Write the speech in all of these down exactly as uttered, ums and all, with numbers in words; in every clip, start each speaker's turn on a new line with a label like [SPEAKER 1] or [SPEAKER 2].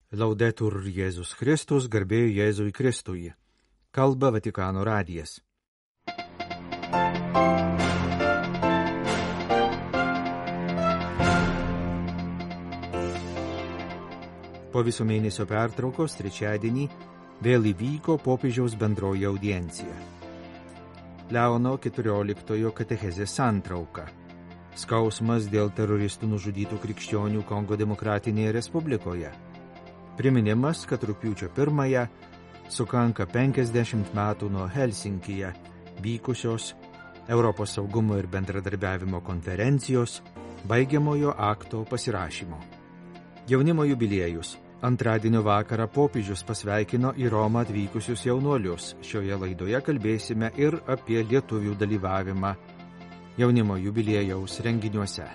[SPEAKER 1] Laudetur Jėzus Kristus, garbė Jėzui Kristui. Kalba Vatikano radijas. Po viso mėnesio pertraukos trečiadienį vėl įvyko popiežiaus bendroji audiencija. Leono keturioliktojo katechezės santrauka. Skausmas dėl teroristų nužudytų krikščionių Kongo Demokratinėje Respublikoje. Priminimas, kad rugpjūčio pirmąją sukanka penkiasdešimt metų nuo Helsinkyje vykusios Europos saugumo ir bendradarbiavimo konferencijos baigiamojo akto pasirašymo. Jaunimo jubiliejus. Antradienio vakarą popiežius pasveikino į Romą atvykusius jaunuolius. Šioje laidoje kalbėsime ir apie lietuvių dalyvavimą jaunimo jubiliejaus renginiuose.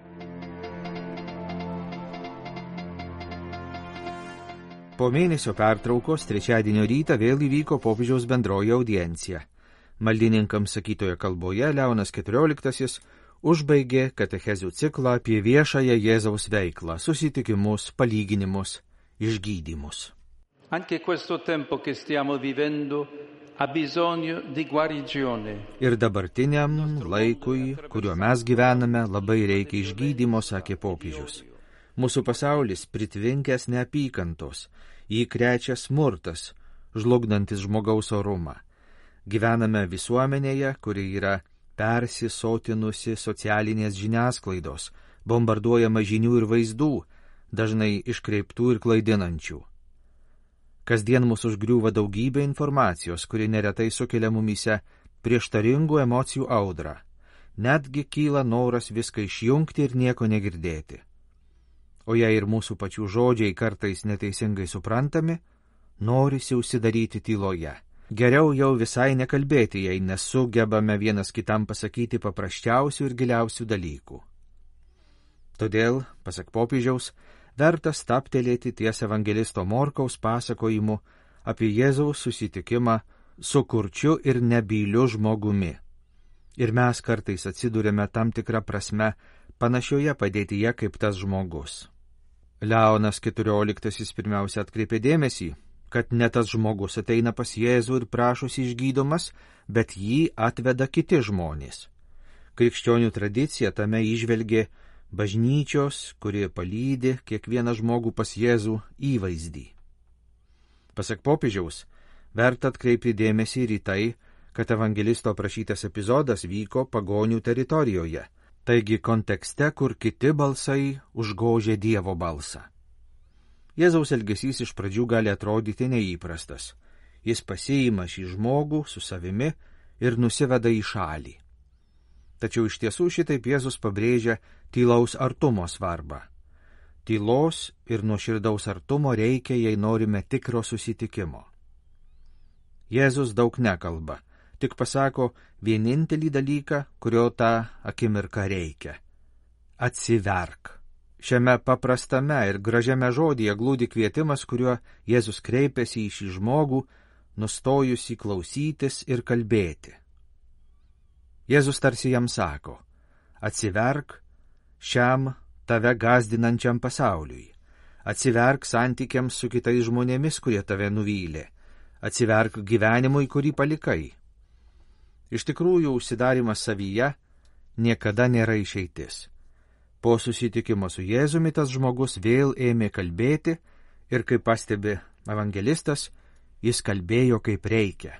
[SPEAKER 1] Po mėnesio pertraukos trečiadienio rytą vėl įvyko popiežiaus bendroji audiencija. Maldininkams sakytoje kalboje Leonas keturioliktasis užbaigė katechezių ciklą apie viešąją Jėzaus veiklą, susitikimus, palyginimus, išgydymus.
[SPEAKER 2] Anche questo tempo che stiamo vivendo ha bisogno di guarigione.
[SPEAKER 1] Ir dabartiniam laikui, kuriuo mes gyvename, labai reikia išgydymo, sakė popiežius. Mūsų pasaulis pritvinkęs neapykantos, jį krečia smurtas, žlugdantis žmogaus orumą. Gyvename visuomenėje, kuri yra persisotinusi socialinės žiniasklaidos, bombarduojama žinių ir vaizdų, dažnai iškreiptų ir klaidinančių. Kasdien mūsų užgriūva daugybė informacijos, kuri neretai sukelia mumyse prieštaringų emocijų audrą. Netgi kyla noras viską išjungti ir nieko negirdėti. O jei ir mūsų pačių žodžiai kartais neteisingai suprantami, norisi užsidaryti tyloje. Geriau jau visai nekalbėti, jei nesugebame vienas kitam pasakyti paprasčiausių ir giliausių dalykų. Todėl, pasak popiežiaus, verta stabtelėti ties evangelisto Morkaus pasakojimu apie Jėzaus susitikimą su kurčiu ir nebyliu žmogumi. Ir mes kartais atsidūrėme tam tikrą prasme panašioje padėtyje kaip tas žmogus. Leonas keturioliktasis pirmiausia atkreipė dėmesį, kad ne tas žmogus ateina pas Jėzų ir prašosi išgydomas, bet jį atveda kiti žmonės. Krikščionių tradicija tame įžvelgė bažnyčios, kurie palydi kiekvieną žmogų pas Jėzų įvaizdį. Pasak popiežiaus, verta atkreipti dėmesį ir į tai, kad evangelisto aprašytas epizodas vyko pagonių teritorijoje, taigi kontekste, kur kiti balsai užgožė Dievo balsą. Jėzaus elgesys iš pradžių gali atrodyti neįprastas. Jis pasiima šį žmogų su savimi ir nusiveda į šalį. Tačiau iš tiesų šitaip Jėzus pabrėžia tylaus artumo svarbą. Tylos ir nuoširdaus artumo reikia, jei norime tikro susitikimo. Jėzus daug nekalba, tik pasako vienintelį dalyką, kurio tą akimirką reikia. Atsiverk. Šiame paprastame ir gražiame žodyje glūdi kvietimas, kuriuo Jėzus kreipiasi į šį žmogų, nustojusi klausytis ir kalbėti. Jėzus tarsi jam sako, atsiverk šiam tave gąsdinančiam pasauliui. Atsiverk santykiams su kitais žmonėmis, kurie tave nuvylė. Atsiverk gyvenimui, kurį palikai. Iš tikrųjų, užsidarimas savyje niekada nėra išeitis. Po susitikimo su Jėzumi tas žmogus vėl ėmė kalbėti ir, kaip pastebi evangelistas, jis kalbėjo kaip reikia.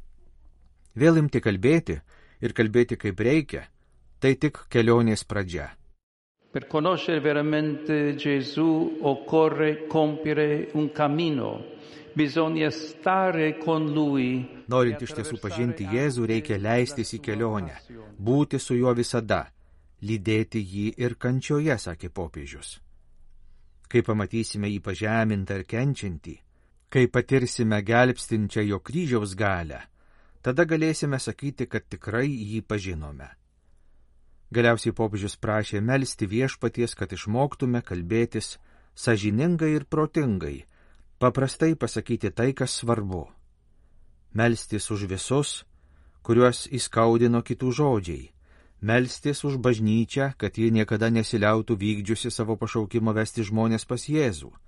[SPEAKER 1] Vėl imti kalbėti ir kalbėti kaip reikia, tai tik kelionės pradžia.
[SPEAKER 2] Per conoscere veramente Gesù occorre compiere un cammino. Bisogna stare con lui.
[SPEAKER 1] Norint iš tiesų pažinti Jėzų, reikia leistis į kelionę, būti su juo visada, lydėti jį ir kančioje, sakė popiežius. Kai pamatysime jį pažemintą ir kenčiantį, kai patirsime gelbstinčią jo kryžiaus galią, tada galėsime sakyti, kad tikrai jį pažinome. Galiausiai popiežius prašė melsti viešpaties, kad išmoktume kalbėtis sąžiningai ir protingai, paprastai pasakyti tai, kas svarbu. Melstis už visus, kuriuos įskaudino kitų žodžiai. Melstis už bažnyčią, kad ji niekada nesiliautų vykdžiusi savo pašaukimo vesti žmonės pas Jėzų.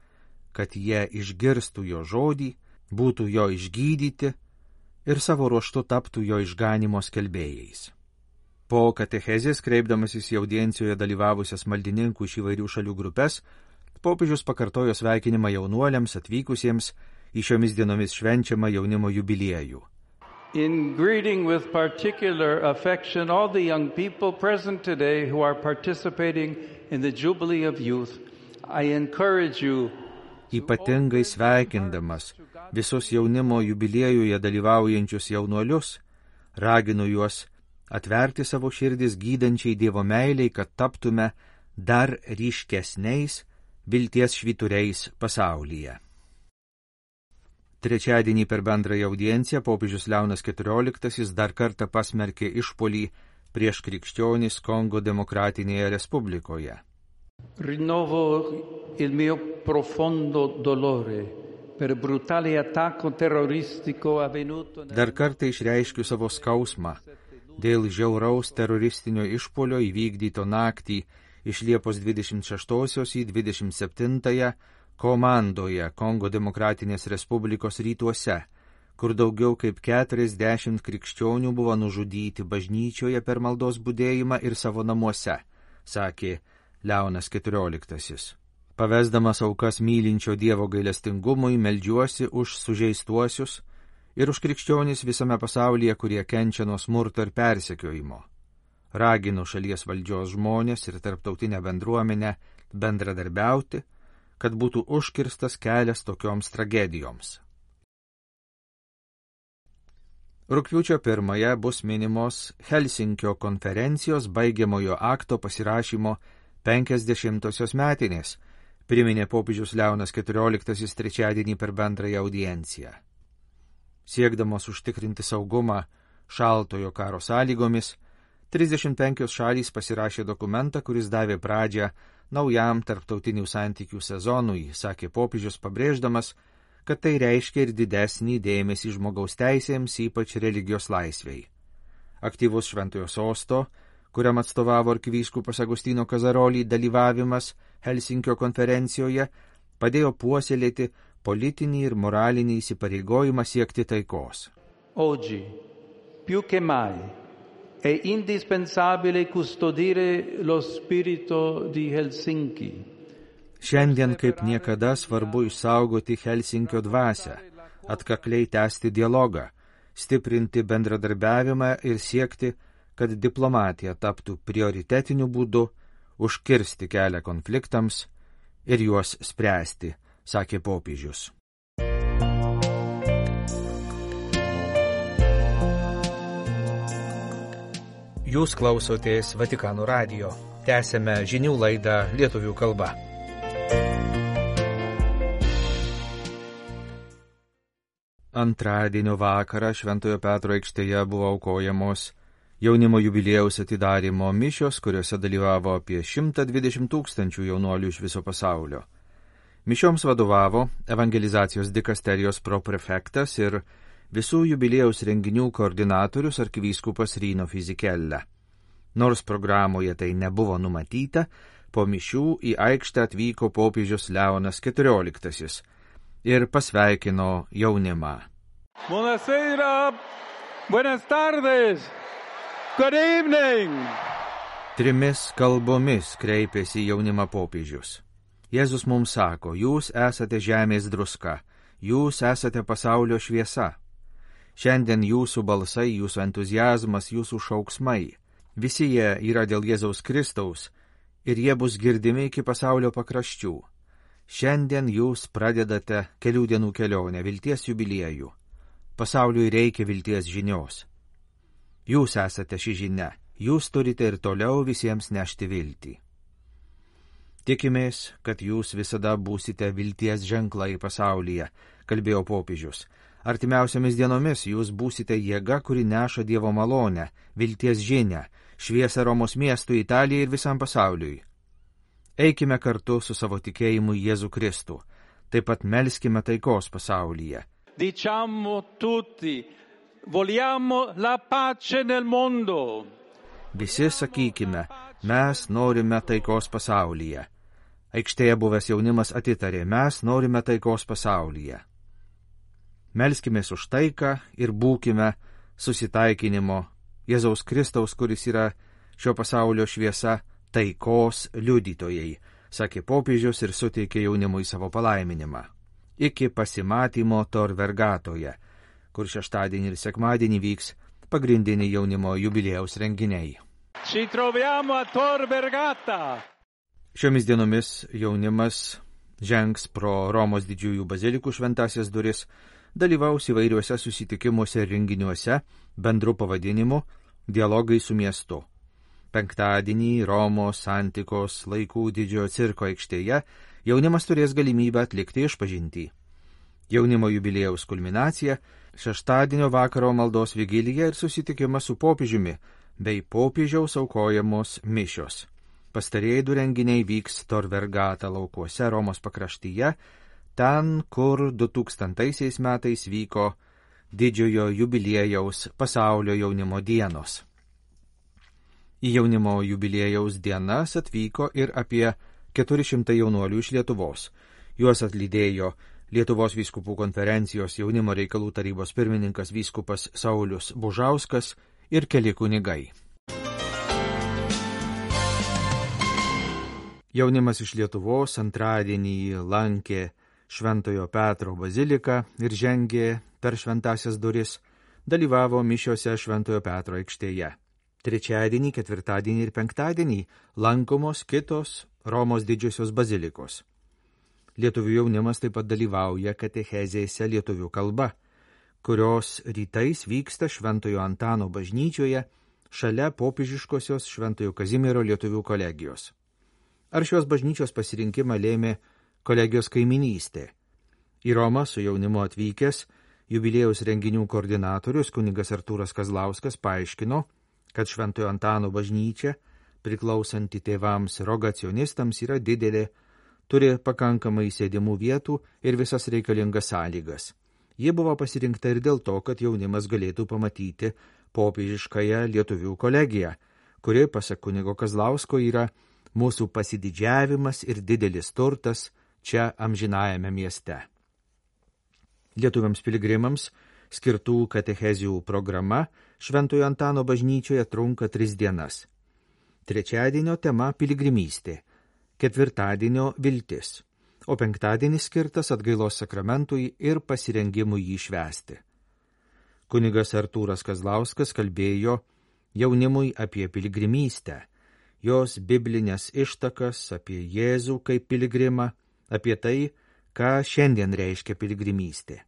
[SPEAKER 1] kad jie išgirstų jo žodį, būtų jo išgydyti ir savo ruožtu taptų jo išganimo skelbėjais. Po katechezės, kreipdamasis į audiencijoje dalyvavusias maldininkų iš įvairių šalių grupės, popiežius pakartojo sveikinimą jaunuoliams atvykusiems į šiomis dienomis švenčiamą jaunimo jubiliejų.
[SPEAKER 2] In greeting with particular affection all the young people present today who are participating in the Jubilee of Youth, I encourage you.
[SPEAKER 1] Ypatingai sveikindamas visus jaunimo jubiliejuje dalyvaujančius jaunuolius, raginu juos atverti savo širdis gydančiai Dievo meiliai, kad taptume dar ryškesniais vilties švyturiais pasaulyje. Trečiadienį per bendrąją audienciją popiežius Leonas keturioliktasis dar kartą pasmerkė išpuolį prieš krikščionis Kongo Demokratinėje Respublikoje.
[SPEAKER 2] Rinnovo il mio profondo dolore per brutale attacco terroristico avvenuto.
[SPEAKER 1] Dar kartą išreiškiu savo skausmą dėl žiauraus teroristinio išpuolio įvykdyto naktį iš Liepos dvidešimt šeštosios į dvidešimt septintąją Komandoje, Kongo Demokratinės Respublikos rytuose, kur daugiau kaip keturiasdešimt krikščionių buvo nužudyti bažnyčioje per maldos budėjimą ir savo namuose, sakė Leonas keturioliktasis. Pavesdamas aukas mylinčio Dievo gailestingumui, meldžiuosi už sužeistuosius ir už krikščionis visame pasaulyje, kurie kenčia nuo smurto ir persekiojimo. Raginu šalies valdžios žmonės ir tarptautinę bendruomenę bendradarbiauti, kad būtų užkirstas kelias tokioms tragedijoms. Rugpjūčio pirmąją bus minimos Helsinkio konferencijos baigiamojo akto pasirašymo penkiasdešimtosios metinės, priminė popiežius Leonas keturioliktasis trečiadienį per bendrąją audienciją. Siekdamos užtikrinti saugumą šaltojo karo sąlygomis, trisdešimt penkios šalys pasirašė dokumentą, kuris davė pradžią naujam tarptautinių santykių sezonui, sakė popiežius, pabrėždamas, kad tai reiškia ir didesnį dėmesį žmogaus teisėms, ypač religijos laisvei. Aktyvus Šventojo sosto, kuriam atstovavo arkivyskupas Agustino Kazarolį, dalyvavimas Helsinkio konferencijoje padėjo puoselėti politinį ir moralinį įsipareigojimą siekti taikos.
[SPEAKER 2] Oggi, più che mai, è indispensabile custodire lo spirito di Helsinki.
[SPEAKER 1] Šiandien kaip niekada svarbu išsaugoti Helsinkio dvasią, atkakliai tęsti dialogą, stiprinti bendradarbiavimą ir siekti, kad diplomatija taptų prioritetiniu būdu, užkirsti kelią konfliktams ir juos spręsti, sakė popiežius. Jūs klausotės Vatikano radijo. Tęsėme žinių laidą lietuvių kalba. Antradienio vakarą Šventojo Petro aikštėje buvo aukojamos jaunimo jubiliejaus atidarymo mišios, kuriuose dalyvavo apie šimtą dvidešimt tūkstančių jaunuolių iš viso pasaulio. Mišioms vadovavo evangelizacijos dikasterijos proprefektas ir visų jubiliejaus renginių koordinatorius arkivyskupas Rino Fizikella. Nors programoje tai nebuvo numatyta, po mišių į aikštę atvyko popiežius Leonas keturioliktasis ir pasveikino jaunimą.
[SPEAKER 2] Buonasera, buenas tardes, good evening.
[SPEAKER 1] Trimis kalbomis kreipėsi jaunimą popiežius. Jėzus mums sako, jūs esate žemės druska, jūs esate pasaulio šviesa. Šiandien jūsų balsai, jūsų entuzijazmas, jūsų šauksmai, visi jie yra dėl Jėzaus Kristaus ir jie bus girdimi iki pasaulio pakraščių. Šiandien jūs pradedate kelių dienų kelionę, vilties jubiliejų. Pasauliui reikia vilties žinios. Jūs esate ši žinia, jūs turite ir toliau visiems nešti viltį. Tikimės, kad jūs visada būsite vilties ženklai pasaulyje, kalbėjo popiežius. Artimiausiamis dienomis jūs būsite jėga, kuri neša Dievo malonę, vilties žinią, šviesą Romos miestui, Italijai ir visam pasauliui. Eikime kartu su savo tikėjimu į Jėzų Kristų, taip pat melskime taikos pasaulyje.
[SPEAKER 2] Diciamo tutti, vogliamo la pace nel mondo.
[SPEAKER 1] Visi sakykime, mes norime taikos pasaulyje. Aikštėje buvęs jaunimas atitarė, mes norime taikos pasaulyje. Melskimės už taiką ir būkime susitaikinimo Jėzaus Kristaus, kuris yra šio pasaulio šviesa, taikos liudytojai, sakė popiežius ir suteikė jaunimui savo palaiminimą. Iki pasimatymo Tor Vergatoje, kur šeštadienį ir sekmadienį vyks pagrindiniai jaunimo jubiliejaus renginiai.
[SPEAKER 2] Ci troviamo a Tor Vergata.
[SPEAKER 1] Šiomis dienomis jaunimas žengs pro Romos didžiųjų bazilikų šventasias duris, dalyvaus įvairiuose susitikimuose ir renginiuose bendru pavadinimu Dialogai su miestu. Penktadienį Romos antikos laikų didžiojo cirko aikštėje jaunimas turės galimybę atlikti išpažintį. Jaunimo jubiliejaus kulminacija – šeštadienio vakaro maldos vigilija ir susitikimas su popiežiumi bei popiežiaus aukojamos mišios. Pastarieji du renginiai vyks Tor Vergata laukuose Romos pakraštyje, ten, kur du tūkstantaisiais metais vyko didžiojo jubiliejaus pasaulio jaunimo dienos. Į jaunimo jubiliejaus dienas atvyko ir apie keturi šimtai jaunuolių iš Lietuvos. Juos atlydėjo Lietuvos vyskupų konferencijos jaunimo reikalų tarybos pirmininkas vyskupas Saulius Bužauskas ir keli kunigai. Jaunimas iš Lietuvos antradienį lankė Šventojo Petro baziliką ir žengė per šventasias duris, dalyvavo mišiose Šventojo Petro aikštėje. Trečiadienį, ketvirtadienį ir penktadienį lankomos kitos Romos didžiosios bazilikos. Lietuvių jaunimas taip pat dalyvauja katechezėse lietuvių kalba, kurios rytais vyksta Šventojo Antano bažnyčioje šalia popiežiškosios Šventojo Kazimiero lietuvių kolegijos. Ar šios bažnyčios pasirinkimą lėmė kolegijos kaiminystė? Į Romą su jaunimu atvykęs jubiliejaus renginių koordinatorius kunigas Artūras Kazlauskas paaiškino, kad Šventojo Antano bažnyčia, priklausanti tėvams rogacionistams, yra didelė, turi pakankamai sėdimų vietų ir visas reikalingas sąlygas. Ji buvo pasirinkta ir dėl to, kad jaunimas galėtų pamatyti popiežiškąją lietuvių kolegiją, kuri, pasak kunigo Kazlausko, yra mūsų pasididžiavimas ir didelis turtas čia amžinajame mieste. Lietuviams piligrimams skirtų katechezijų programa Šventojo Antano bažnyčioje trunka tris dienas. Trečiadienio tema piligrimystė, ketvirtadienio viltis, o penktadienis skirtas atgailos sakramentui ir pasirengimui jį švęsti. Kunigas Artūras Kazlauskas kalbėjo jaunimui apie piligrimystę, jos biblinės ištakas, apie Jėzų kaip piligrimą, apie tai, ką šiandien reiškia piligrimystė.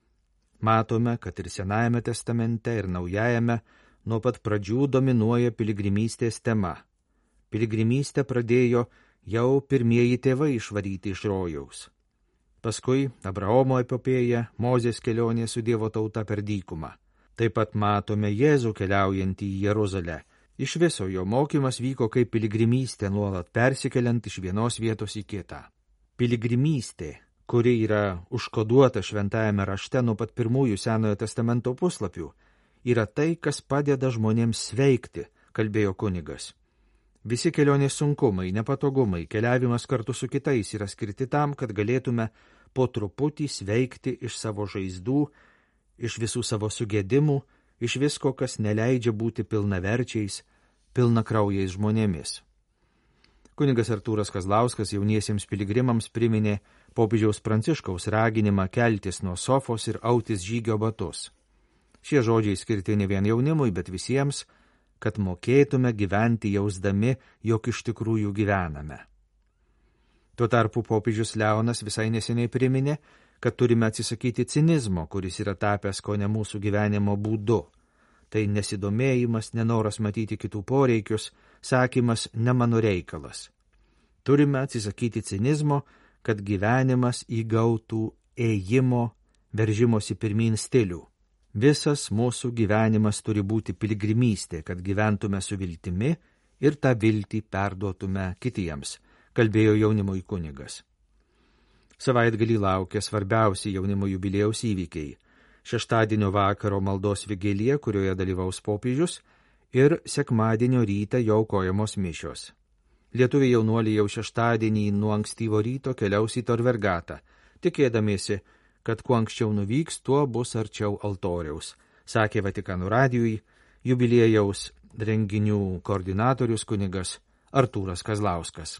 [SPEAKER 1] Matome, kad ir Senajame testamente, ir Naujajame nuo pat pradžių dominuoja piligrimystės tema. Piligrimystę pradėjo jau pirmieji tėvai išvaryti iš rojaus. Paskui Abraomo epopėja, Mozės kelionė su Dievo tauta per dykumą. Taip pat matome Jėzų keliaujantį į Jeruzalę. Iš viso jo mokymas vyko kaip piligrimystė, nuolat persikeliant iš vienos vietos į kitą. Piligrimystė, kuri yra užkoduota šventajame rašte nuo pat pirmųjų Senojo testamento puslapių, yra tai, kas padeda žmonėms sveikti, kalbėjo kunigas. Visi kelionės sunkumai, nepatogumai, keliavimas kartu su kitais yra skirti tam, kad galėtume po truputį sveikti iš savo žaizdų, iš visų savo sugėdimų, iš visko, kas neleidžia būti pilnaverčiais, pilnakraujais žmonėmis. Kunigas Artūras Kazlauskas jauniesiems piligrimams priminė popiežiaus Pranciškaus raginimą keltis nuo sofos ir autis žygio batus. Šie žodžiai skirti ne vien jaunimui, bet visiems, kad mokėtume gyventi jausdami, jog iš tikrųjų gyvename. Tuo tarpu popiežius Leonas visai neseniai priminė, kad turime atsisakyti cinizmo, kuris yra tapęs kone mūsų gyvenimo būdu. Tai nesidomėjimas, nenoras matyti kitų poreikius, sakymas ne mano reikalas. Turime atsisakyti cinizmo, kad gyvenimas įgautų ėjimo, veržimosi pirmyn stilių. Visas mūsų gyvenimas turi būti piligrimystė, kad gyventume su viltimi ir tą viltį perduotume kitiems, kalbėjo jaunimui kunigas. Savaitgalį laukia svarbiausi jaunimo jubiliejaus įvykiai. Šeštadienio vakaro maldos vigilija, kurioje dalyvaus popiežius, ir sekmadienio rytą jo aukojamos mišios. Lietuviai jaunuoliai jau šeštadienį nuo ankstyvo ryto keliaus į Torvergatą, tikėdamiesi, kad kuo anksčiau nuvyks, tuo bus arčiau altoriaus, sakė Vatikano radijui jubiliejaus renginių koordinatorius kunigas Artūras Kazlauskas.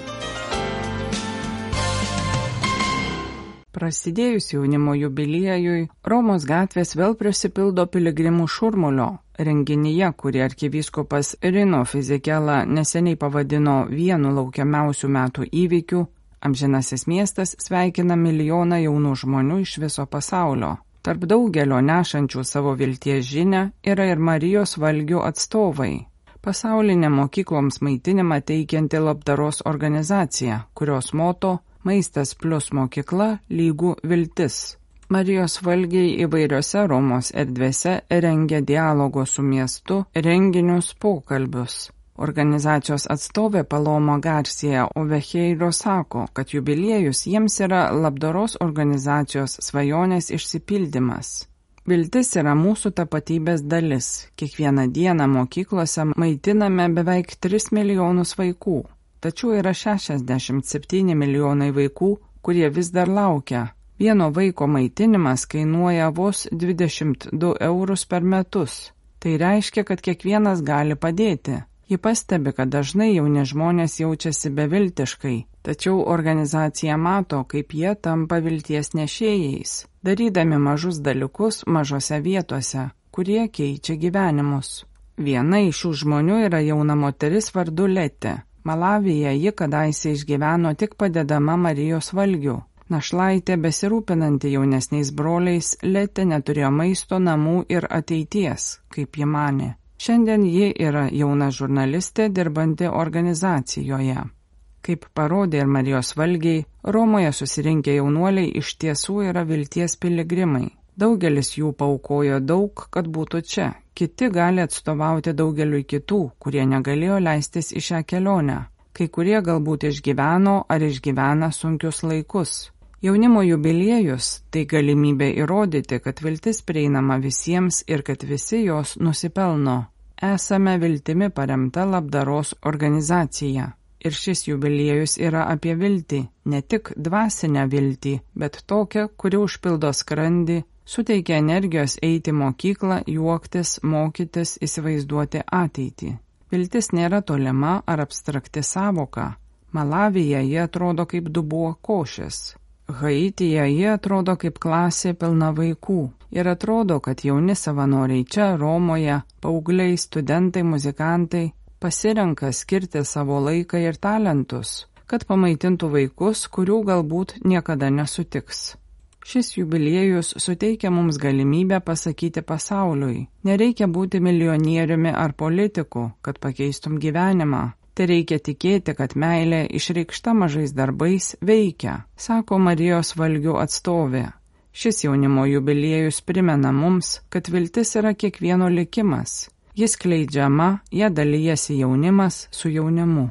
[SPEAKER 3] Prasidėjus jaunimo jubiliejui, Romos gatvės vėl prisipildo piligrimų šurmulio. Renginyje, kurį arkivyskupas Rino Fizikela neseniai pavadino vienu laukiamiausių metų įvykių, amžinasis miestas sveikina milijoną jaunų žmonių iš viso pasaulio. Tarp daugelio nešančių savo vilties žinią yra ir Marijos valgių atstovai. Pasaulinė mokykloms maitinimą teikianti labdaros organizacija, kurios moto Maistas plus mokykla lygų viltis. Marijos valgiai įvairiose Romos erdvėse rengia dialogo su miestu renginius pokalbius. Organizacijos atstovė Paloma Garcia Ovejeiro sako, kad jubiliejus jiems yra labdaros organizacijos svajonės išsipildymas. Viltis yra mūsų tapatybės dalis. Kiekvieną dieną mokyklose maitiname beveik tris milijonus vaikų. Tačiau yra šešiasdešimt septyni milijonai vaikų, kurie vis dar laukia. Vieno vaiko maitinimas kainuoja vos dvidešimt du eurus per metus. Tai reiškia, kad kiekvienas gali padėti. Ji pastebi, kad dažnai jauni žmonės jaučiasi beviltiškai, tačiau organizacija mato, kaip jie tampa vilties nešėjais, darydami mažus dalykus mažose vietose, kurie keičia gyvenimus. Viena iš šių žmonių yra jauna moteris vardu Letė. Malavyje ji kadaise išgyveno tik padedama Marijos valgių. Našlaitė besirūpinanti jaunesniais broliais, Letė neturėjo maisto, namų ir ateities, kaip ji manė. Šiandien ji yra jauna žurnalistė dirbanti organizacijoje. Kaip parodė ir Marijos valgiai, Romoje susirinkę jaunuoliai iš tiesų yra vilties piligrimai. Daugelis jų paaukojo daug, kad būtų čia. Kiti gali atstovauti daugeliui kitų, kurie negalėjo leistis į šią kelionę. Kai kurie galbūt išgyveno ar išgyvena sunkius laikus. Jaunimo jubiliejus – tai galimybė įrodyti, kad viltis prieinama visiems ir kad visi jos nusipelno. Esame viltimi paremta labdaros organizacija. Ir šis jubiliejus yra apie viltį, ne tik dvasinę viltį, bet tokią, kuri užpildo skrandį, suteikia energijos eiti mokyklą, juoktis, mokytis, įsivaizduoti ateitį. Viltis nėra tolima ar abstrakti sąvoka. Malavyje ji atrodo kaip dubuo košės. Haityje ji atrodo kaip klasė pilna vaikų. Ir atrodo, kad jauni savanoriai čia, Romoje, paaugliai, studentai, muzikantai, pasirenka skirti savo laiką ir talentus, kad pamaitintų vaikus, kurių galbūt niekada nesutiks. Šis jubiliejus suteikia mums galimybę pasakyti pasauliui. Nereikia būti milijonieriumi ar politiku, kad pakeistum gyvenimą. Tai reikia tikėti, kad meilė išreikšta mažais darbais veikia, sako Marijos valgių atstovė. Šis jaunimo jubiliejus primena mums, kad viltis yra kiekvieno likimas. Jis kleidžiama, ją dalijasi jaunimas su jaunimu.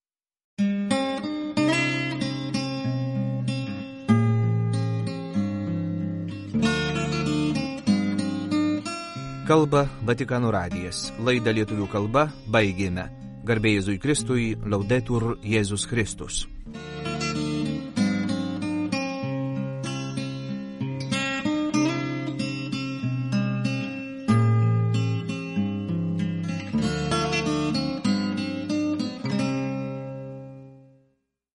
[SPEAKER 1] Kalba Vatikano radijas. Laidą lietuvių kalba baigėme. Garbė Jėzui Kristui, Laudetur Jėzus Kristus.